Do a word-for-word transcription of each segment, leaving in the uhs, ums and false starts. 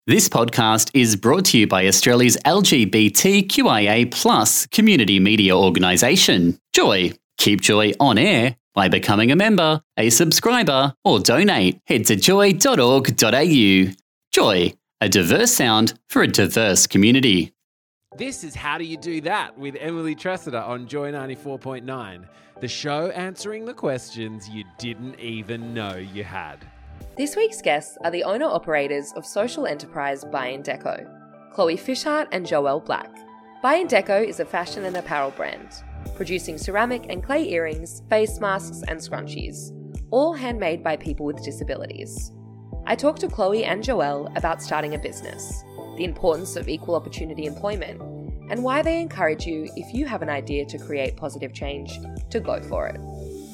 This podcast is brought to you by Australia's L G B T Q I A plus community media organisation, Joy. Keep Joy on air by becoming a member, a subscriber, or donate. Head to joy dot org dot a u. Joy, a diverse sound for a diverse community. This is How Do You Do That with Emily Tressida on Joy ninety-four point nine, the show answering the questions you didn't even know you had. This week's guests are the owner-operators of social enterprise Buy in Deco, Chloe Fishart and Joelle Black. Buy in Deco is a fashion and apparel brand, producing ceramic and clay earrings, face masks and scrunchies, all handmade by people with disabilities. I talked to Chloe and Joelle about starting a business, the importance of equal opportunity employment, and why they encourage you, if you have an idea to create positive change, to go for it.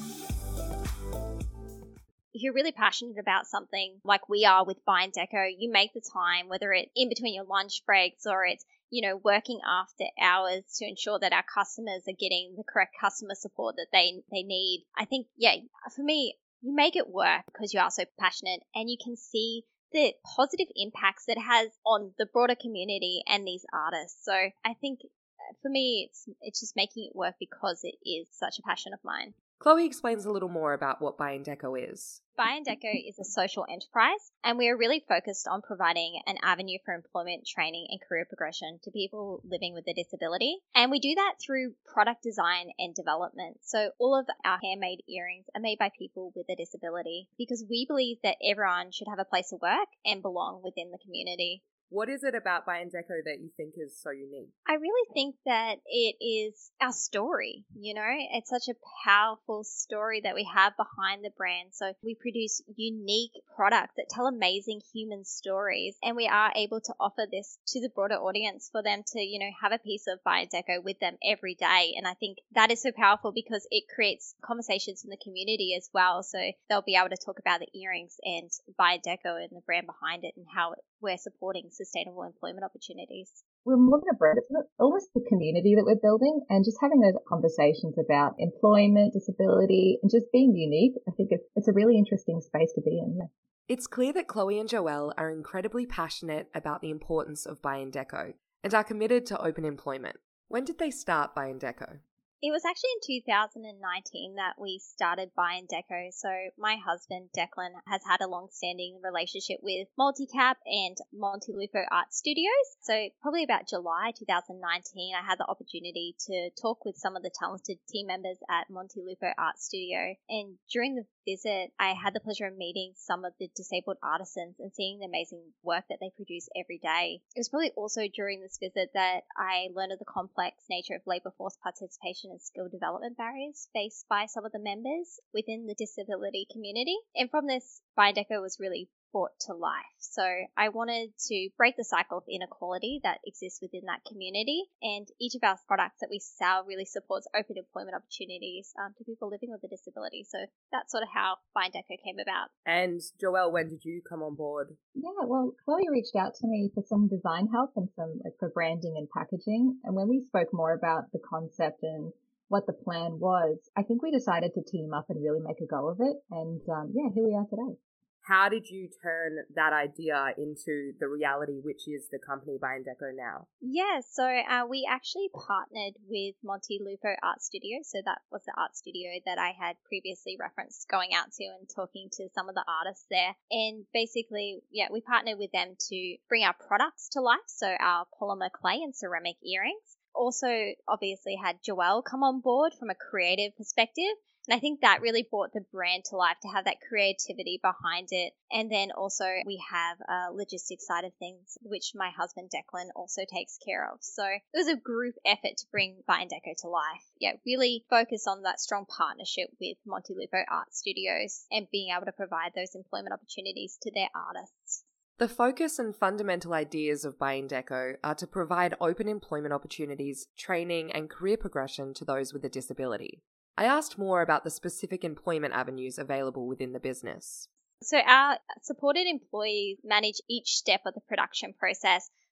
If you're really passionate about something like we are with Buy in Deco, you make the time, whether it's in between your lunch breaks or it's, you know, working after hours to ensure that our customers are getting the correct customer support that they, they need. I think, yeah, for me, you make it work because you are so passionate and you can see the positive impacts that it has on the broader community and these artists. So I think for me, it's it's just making it work because it is such a passion of mine. Chloe explains a little more about what Buy in Deco is. Buy in Deco is a social enterprise, and we are really focused on providing an avenue for employment, training, and career progression to people living with a disability. And we do that through product design and development. So all of our handmade earrings are made by people with a disability because we believe that everyone should have a place to work and belong within the community. What is it about Buy in Deco that you think is so unique? I really think that it is our story, you know. It's such a powerful story that we have behind the brand. So we produce unique products that tell amazing human stories, and we are able to offer this to the broader audience for them to, you know, have a piece of Buy in Deco with them every day. And I think that is so powerful because it creates conversations in the community as well. So they'll be able to talk about the earrings and Buy in Deco and the brand behind it and how it, we're supporting sustainable employment opportunities. We're more than a brand. It's almost the community that we're building, and just having those conversations about employment, disability, and just being unique. I think it's, it's a really interesting space to be in. Yeah. It's clear that Chloe and Joelle are incredibly passionate about the importance of Buy in Deco and are committed to open employment. When did they start Buy in Deco? It was actually in two thousand nineteen that we started Buy in Deco. So my husband, Declan, has had a long-standing relationship with Multicap and Montelupo Art Studios. So probably about July two thousand nineteen, I had the opportunity to talk with some of the talented team members at Montelupo Art Studio. And during the visit, I had the pleasure of meeting some of the disabled artisans and seeing the amazing work that they produce every day. It was probably also during this visit that I learned of the complex nature of labour force participation and skill development barriers faced by some of the members within the disability community. And from this, Buy in Deco was really brought to life. So I wanted to break the cycle of inequality that exists within that community, and each of our products that we sell really supports open employment opportunities um, to people living with a disability. So that's sort of how Buy in Deco came about. And Joelle, when did you come on board? Yeah, well, Chloe reached out to me for some design help and some like for branding and packaging. And when we spoke more about the concept and what the plan was, I think we decided to team up and really make a go of it. And um, yeah, here we are today. How did you turn that idea into the reality, which is the company Buy in Deco now? Yeah, so uh, we actually partnered with Montelupo Art Studio. So that was the art studio that I had previously referenced going out to and talking to some of the artists there. And basically, yeah, we partnered with them to bring our products to life. So our polymer clay and ceramic earrings. Also, obviously, had Joelle come on board from a creative perspective. And I think that really brought the brand to life, to have that creativity behind it. And then also we have a logistics side of things, which my husband Declan also takes care of. So it was a group effort to bring Buy in Deco to life. Yeah, really focus on that strong partnership with Montelupo Art Studios and being able to provide those employment opportunities to their artists. The focus and fundamental ideas of Buy in Deco are to provide open employment opportunities, training, and career progression to those with a disability. I asked more about the specific employment avenues available within the business. So our supported employees manage each step of the production process.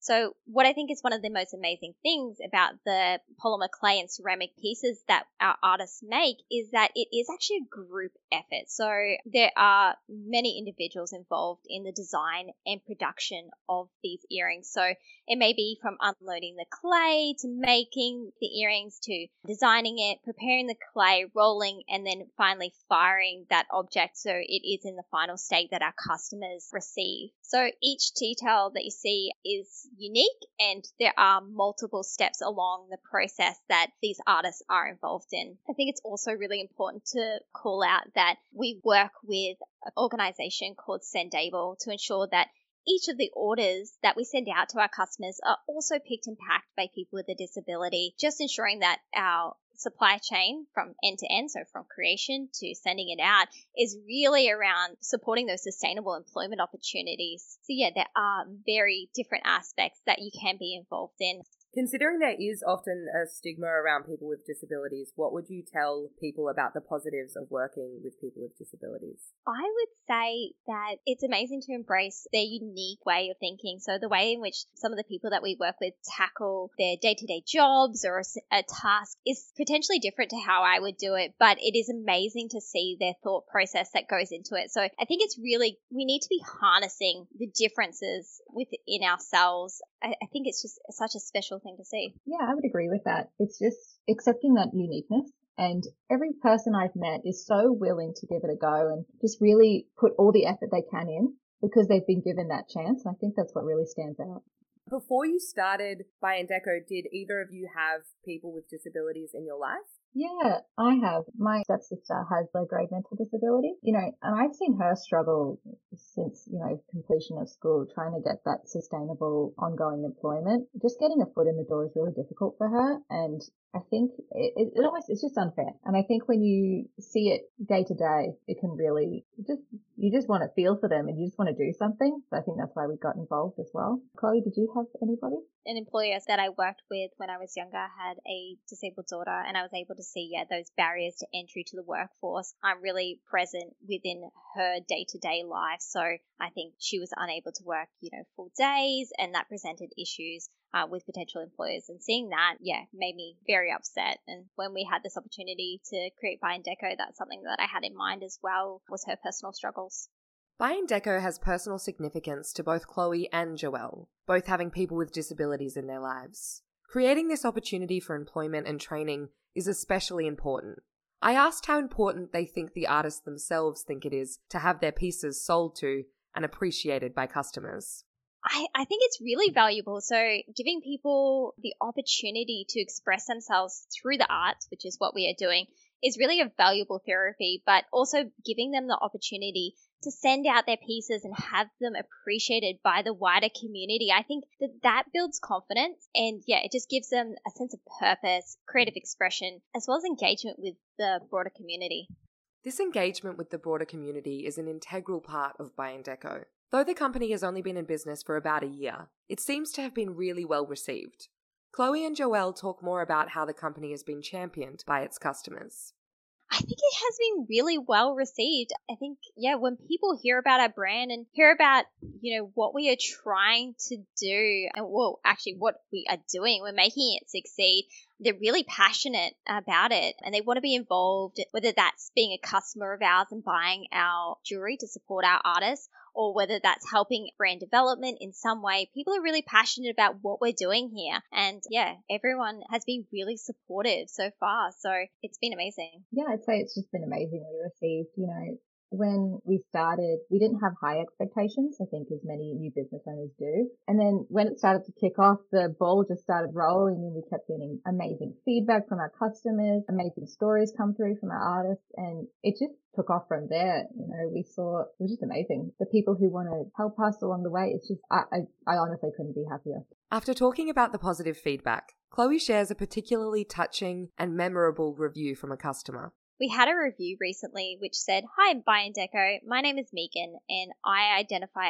So what I think is one of the most amazing things about the polymer clay and ceramic pieces that our artists make is that it is actually a group effort. So there are many individuals involved in the design and production of these earrings. So it may be from unloading the clay to making the earrings to designing it, preparing the clay, rolling, and then finally firing that object so it is in the final state that our customers receive. So each detail that you see is unique, and there are multiple steps along the process that these artists are involved in. I think it's also really important to call out that we work with an organization called Sendable to ensure that each of the orders that we send out to our customers are also picked and packed by people with a disability, just ensuring that our supply chain from end to end, so from creation to sending it out, is really around supporting those sustainable employment opportunities. So yeah, there are very different aspects that you can be involved in. Considering there is often a stigma around people with disabilities, what would you tell people about the positives of working with people with disabilities? I would say that it's amazing to embrace their unique way of thinking. So the way in which some of the people that we work with tackle their day-to-day jobs or a, a task is potentially different to how I would do it, but it is amazing to see their thought process that goes into it. So I think it's really, we need to be harnessing the differences within ourselves. I, I think it's just such a special thing to see. Yeah, I would agree with that. It's just accepting that uniqueness. And every person I've met is so willing to give it a go and just really put all the effort they can in because they've been given that chance. And I think that's what really stands out. Before you started By Indeco, did either of you have people with disabilities in your life? Yeah, I have. My stepsister has low-grade mental disability, you know, and I've seen her struggle since, you know, completion of school, trying to get that sustainable, ongoing employment. Just getting a foot in the door is really difficult for her, and I think it, it, it almost, it's just unfair. And I think when you see it day to day, it can really just, you just want to feel for them and you just want to do something. So I think that's why we got involved as well. Chloe, did you have anybody? An employer that I worked with when I was younger had a disabled daughter, and I was able to see, yeah, those barriers to entry to the workforce are really present within her day-to-day life. So I think she was unable to work, you know, full days, and that presented issues uh, with potential employers. And seeing that, yeah, made me very upset. And when we had this opportunity to create By Indeco, that's something that I had in mind as well, was her personal struggles. By Indeco has personal significance to both Chloe and Joelle, both having people with disabilities in their lives. Creating this opportunity for employment and training is especially important. I asked how important they think the artists themselves think it is to have their pieces sold to and appreciated by customers. I, I think it's really valuable. So giving people the opportunity to express themselves through the arts, which is what we are doing, is really a valuable therapy, but also giving them the opportunity to send out their pieces and have them appreciated by the wider community. I think that that builds confidence, and yeah, it just gives them a sense of purpose, creative expression, as well as engagement with the broader community. This engagement with the broader community is an integral part of By Indeco. Though the company has only been in business for about a year, it seems to have been really well received. Chloe and Joelle talk more about how the company has been championed by its customers. I think it has been really well received. I think, yeah, when people hear about our brand and hear about, you know, what we are trying to do and, well, actually what we are doing, we're making it succeed. They're really passionate about it and they want to be involved, whether that's being a customer of ours and buying our jewelry to support our artists, or whether that's helping brand development in some way. People are really passionate about what we're doing here. And yeah, everyone has been really supportive so far. So it's been amazing. Yeah, I'd say it's just been amazingly received. You know, when we started, we didn't have high expectations, I think, as many new business owners do. And then when it started to kick off, the ball just started rolling and we kept getting amazing feedback from our customers, amazing stories come through from our artists, and it just took off from there. You know, we saw, it was just amazing. The people who want to help us along the way, it's just, I, I, I honestly couldn't be happier. After talking about the positive feedback, Chloe shares a particularly touching and memorable review from a customer. We had a review recently which said, "Hi, By Indeco. My name is Megan and I identify as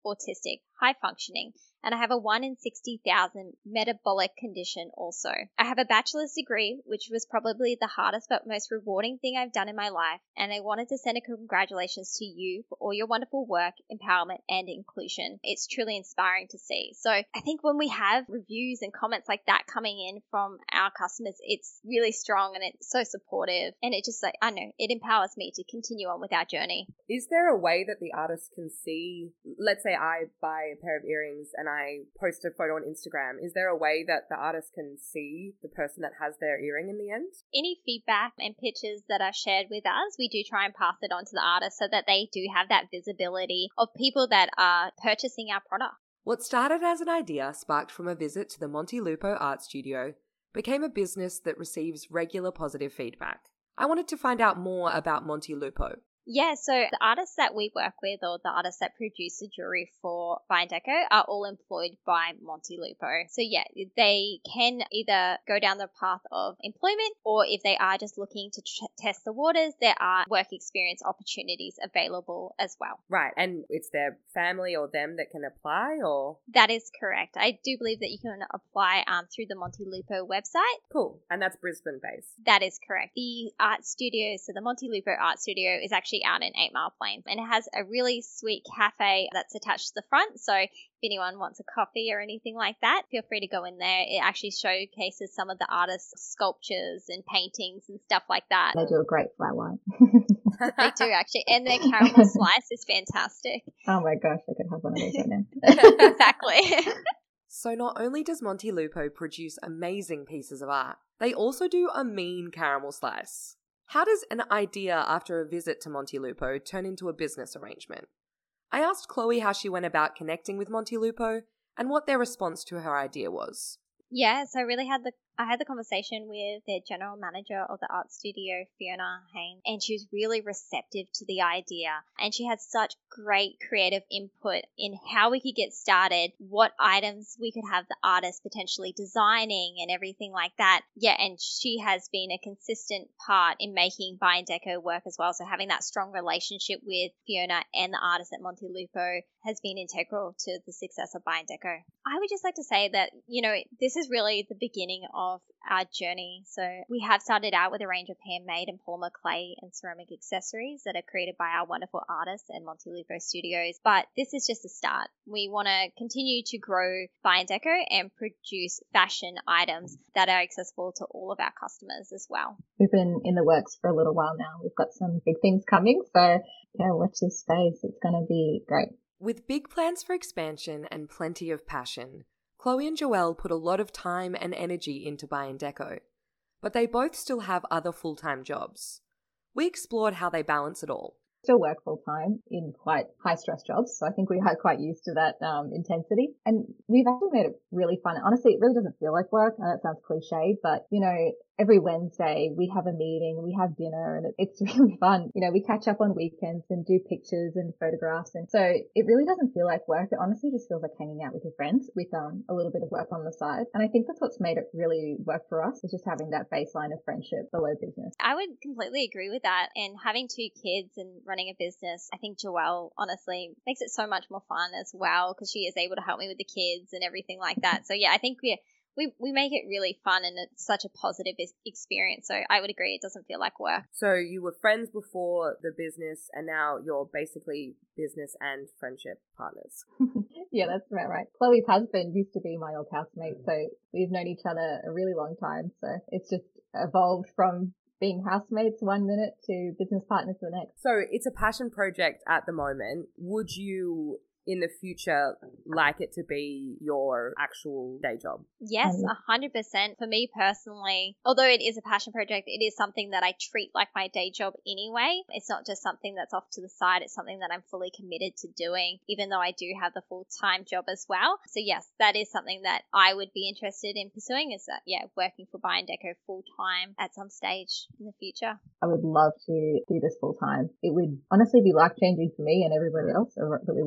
autistic, high functioning, and I have a one in sixty thousand metabolic condition also. I have a bachelor's degree, which was probably the hardest but most rewarding thing I've done in my life, and I wanted to send a congratulations to you for all your wonderful work, empowerment, and inclusion. It's truly inspiring to see. So I think when we have reviews and comments like that coming in from our customers, it's really strong and it's so supportive, and it just, like, I know, it empowers me to continue on with our journey. Is there a way that the artist can see, let's say I buy a pair of earrings and I post a photo on Instagram, is there a way that the artist can see the person that has their earring in the end? Any feedback and pictures that are shared with us, we do try and pass it on to the artist so that they do have that visibility of people that are purchasing our product. What started as an idea sparked from a visit to the Montelupo Art Studio became a business that receives regular positive feedback. I wanted to find out more about Montelupo. Yeah, so the artists that we work with, or the artists that produce the jewelry for By Deco, are all employed by Montelupo. So yeah, they can either go down the path of employment, or if they are just looking to tr- test the waters, there are work experience opportunities available as well. Right, and it's their family or them that can apply, or? That is correct. I do believe that you can apply um, through the Montelupo website. Cool, and that's Brisbane based. That is correct. The art studio, so the Montelupo Art Studio is actually out in Eight Mile Plains, and it has a really sweet cafe that's attached to the front. So if anyone wants a coffee or anything like that, feel free to go in there. It actually showcases some of the artists' sculptures and paintings and stuff like that. They do a great flat white. They do actually, and their caramel slice is fantastic. Oh my gosh, I could have one of those right now. Exactly. So not only does Montelupo produce amazing pieces of art, they also do a mean caramel slice. How does an idea after a visit to Montelupo turn into a business arrangement? I asked Chloe how she went about connecting with Montelupo and what their response to her idea was. Yeah, so I really had the I had the conversation with their general manager of the art studio, Fiona Haynes, and she was really receptive to the idea. And she had such great creative input in how we could get started, what items we could have the artist potentially designing and everything like that. Yeah, and she has been a consistent part in making By Deco work as well. So having that strong relationship with Fiona and the artists at Montelupo has been integral to the success of By Deco. I would just like to say that, you know, this is really the beginning of of our journey. So we have started out with a range of handmade and polymer clay and ceramic accessories that are created by our wonderful artists at Montelupo Studios. But this is just a start. We want to continue to grow By Deco and produce fashion items that are accessible to all of our customers as well. We've been in the works for a little while now. We've got some big things coming. So yeah, watch this space. It's going to be great. With big plans for expansion and plenty of passion, Chloe and Joelle put a lot of time and energy into By Deco, but they both still have other full-time jobs. We explored how they balance it all. Still work full time in quite high stress jobs, so I think we are quite used to that um, intensity. And we've actually made it really fun. Honestly, it really doesn't feel like work. I know it sounds cliche, but you know, every Wednesday we have a meeting, we have dinner, and it, it's really fun. You know, we catch up on weekends and do pictures and photographs, and so it really doesn't feel like work. It honestly just feels like hanging out with your friends with um a little bit of work on the side. And I think that's what's made it really work for us, is just having that baseline of friendship below business. I would completely agree with that. And having two kids and running a business, I think Joelle honestly makes it so much more fun as well, because she is able to help me with the kids and everything like that. So yeah, I think we We we make it really fun, and it's such a positive experience. So I would agree, it doesn't feel like work. So you were friends before the business, and now you're basically business and friendship partners. Yeah, that's about right. Chloe's husband used to be my old housemate, so we've known each other a really long time. So it's just evolved from being housemates one minute to business partners the next. So it's a passion project at the moment. Would you, in the future, like it to be your actual day job? Yes, a hundred percent. For me personally, although it is a passion project, it is something that I treat like my day job anyway. It's not just something that's off to the side. It's something that I'm fully committed to doing, even though I do have the full-time job as well. So yes, that is something that I would be interested in pursuing, is that, yeah, working for By Deco full-time at some stage in the future. I would love to do this full-time. It would honestly be life-changing for me and everybody else that we work with.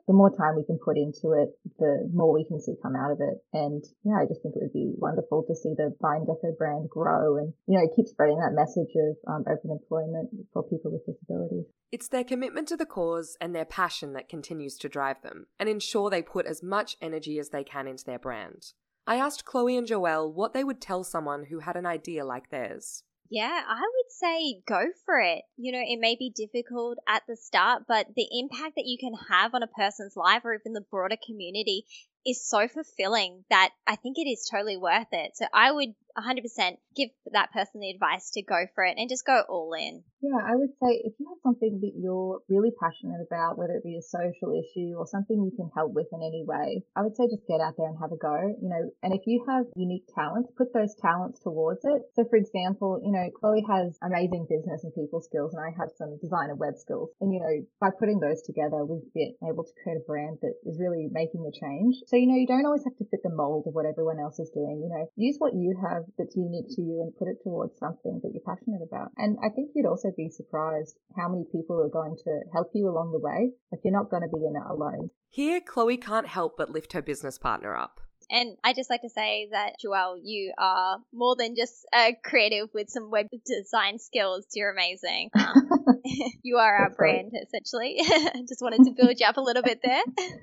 the more time we can put into it, the more we can see come out of it. And yeah, I just think it would be wonderful to see the By Indeco brand grow and, you know, keep spreading that message of um, open employment for people with disabilities. It's their commitment to the cause and their passion that continues to drive them and ensure they put as much energy as they can into their brand. I asked Chloe and Joelle what they would tell someone who had an idea like theirs. Yeah, I would say go for it. You know, it may be difficult at the start, but the impact that you can have on a person's life or even the broader community is so fulfilling that I think it is totally worth it. So I would one hundred percent give that person the advice to go for it and just go all in. Yeah, I would say if you have something that you're really passionate about, whether it be a social issue or something you can help with in any way, I would say just get out there and have a go, you know, and if you have unique talents, put those talents towards it. So for example, you know, Chloe has amazing business and people skills and I have some design and web skills. And, you know, by putting those together, we've been able to create a brand that is really making a change. So, you know, you don't always have to fit the mold of what everyone else is doing, you know, use what you have that's unique to you and put it towards something that you're passionate about. And I think you'd also be surprised how many people are going to help you along the way. Like you're not going to be in it alone. Here, Chloe can't help but lift her business partner up. And I just like to say that, Joelle, you are more than just a creative with some web design skills. You're amazing. Um, you are our brand, essentially. Just wanted to build you up a little bit there.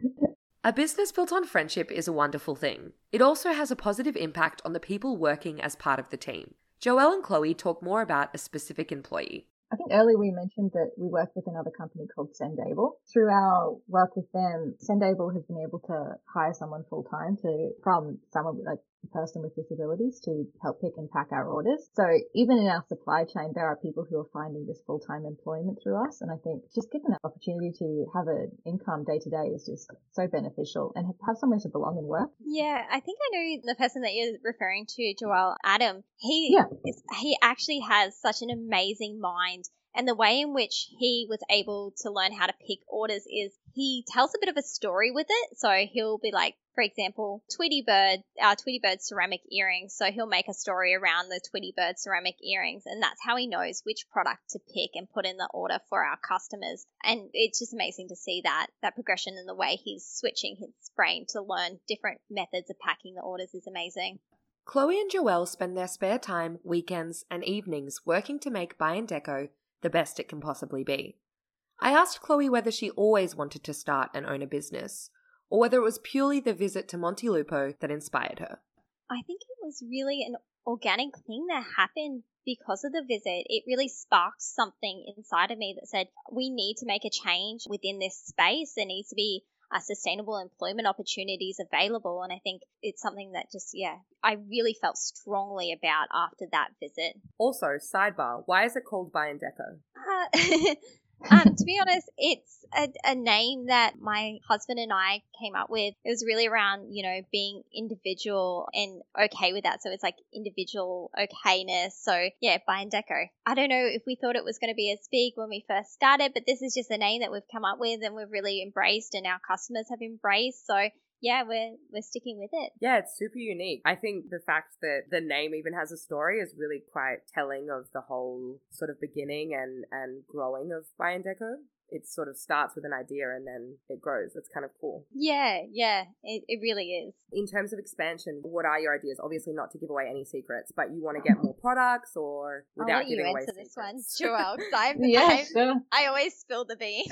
A business built on friendship is a wonderful thing. It also has a positive impact on the people working as part of the team. Joelle and Chloe talk more about a specific employee. I think earlier we mentioned that we work with another company called Sendable. Through our work with them, Sendable has been able to hire someone full time to from someone like a person with disabilities to help pick and pack our orders. So even in our supply chain, there are people who are finding this full time employment through us. And I think just given that opportunity to have an income day to day is just so beneficial and have somewhere to belong and work. Yeah, I think I know the person that you're referring to, Joelle, Adam. He yeah. is, he actually has such an amazing mind. And the way in which he was able to learn how to pick orders is he tells a bit of a story with it. So he'll be like, for example, Tweety Bird, our Tweety Bird ceramic earrings. So he'll make a story around the Tweety Bird ceramic earrings. And that's how he knows which product to pick and put in the order for our customers. And it's just amazing to see that, that progression in the way he's switching his brain to learn different methods of packing the orders is amazing. Chloe and Joelle spend their spare time, weekends and evenings working to make By Indeco the best it can possibly be. I asked Chloe whether she always wanted to start and own a business, or whether it was purely the visit to Montelupo that inspired her. I think it was really an organic thing that happened because of the visit. It really sparked something inside of me that said, we need to make a change within this space. There needs to be uh, sustainable employment opportunities available. And I think it's something that just, yeah, I really felt strongly about after that visit. Also, sidebar, why is it called By Indeco? Uh, um, to be honest, it's a, a name that my husband and I came up with. It was really around, you know, being individual and okay with that. So it's like individual okayness. So yeah, By Indeco. I don't know if we thought it was going to be as big when we first started, but this is just a name that we've come up with and we've really embraced and our customers have embraced. So yeah, we're we're sticking with it. Yeah, it's super unique. I think the fact that the name even has a story is really quite telling of the whole sort of beginning and, and growing of By Indeco. It sort of starts with an idea and then it grows. It's kind of cool. Yeah, yeah, it, it really is. In terms of expansion, what are your ideas? Obviously not to give away any secrets, but you want to get more products or without I'll let giving you away answer secrets? this one, Joelle, because I'm, yeah, I'm, sure. I always spill the beans.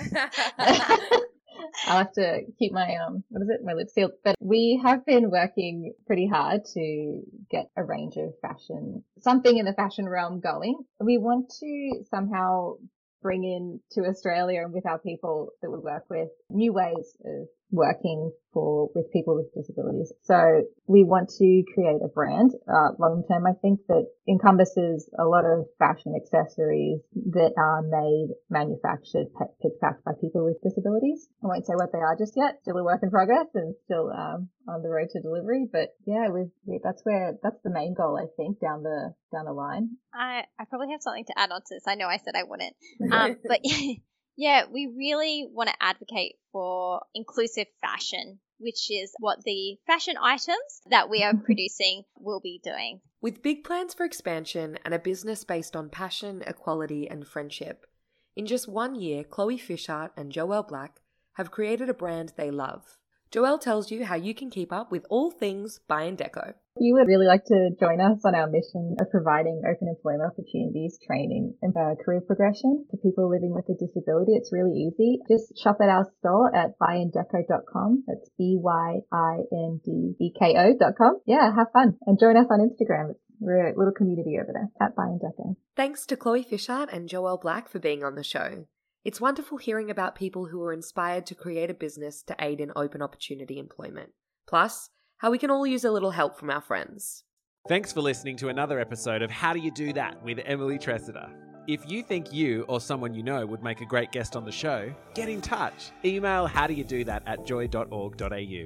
I'll have to keep my, um, what is it, my lips sealed. But we have been working pretty hard to get a range of fashion, something in the fashion realm going. We want to somehow bring in to Australia and with our people that we work with new ways of working for with people with disabilities. So we want to create a brand uh, long term. I think that encompasses a lot of fashion accessories that are made, manufactured, picked, packed by people with disabilities. I won't say what they are just yet. Still a work in progress and still um, on the road to delivery. But yeah, we've, we, that's where that's the main goal. I think down the down the line. I I probably have something to add on to this. I know I said I wouldn't, um, but. Yeah, we really want to advocate for inclusive fashion, which is what the fashion items that we are producing will be doing. With big plans for expansion and a business based on passion, equality and friendship, in just one year, Chloe Fishart and Joelle Black have created a brand they love. Joelle tells you how you can keep up with all things Buy in Deco. If you would really like to join us on our mission of providing open employment opportunities, training, and uh, career progression for people living with a disability, it's really easy. Just shop at our store at buy in deco dot com. That's B Y I N D E K O dot com. Yeah, have fun. And join us on Instagram. We're a little community over there at Buy in Deco. Thanks to Chloe Fishart and Joelle Black for being on the show. It's wonderful hearing about people who are inspired to create a business to aid in open opportunity employment. Plus, how we can all use a little help from our friends. Thanks for listening to another episode of How Do You Do That with Emily Tressida. If you think you or someone you know would make a great guest on the show, get in touch. Email howdoyoudothat at joy dot org dot a u.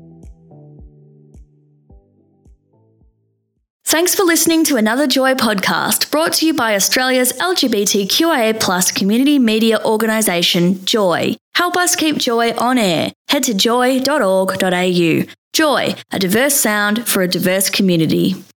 Thanks for listening to another Joy podcast brought to you by Australia's L G B T Q I A plus community media organisation, Joy. Help us keep Joy on air. Head to joy dot org dot a u. Joy, a diverse sound for a diverse community.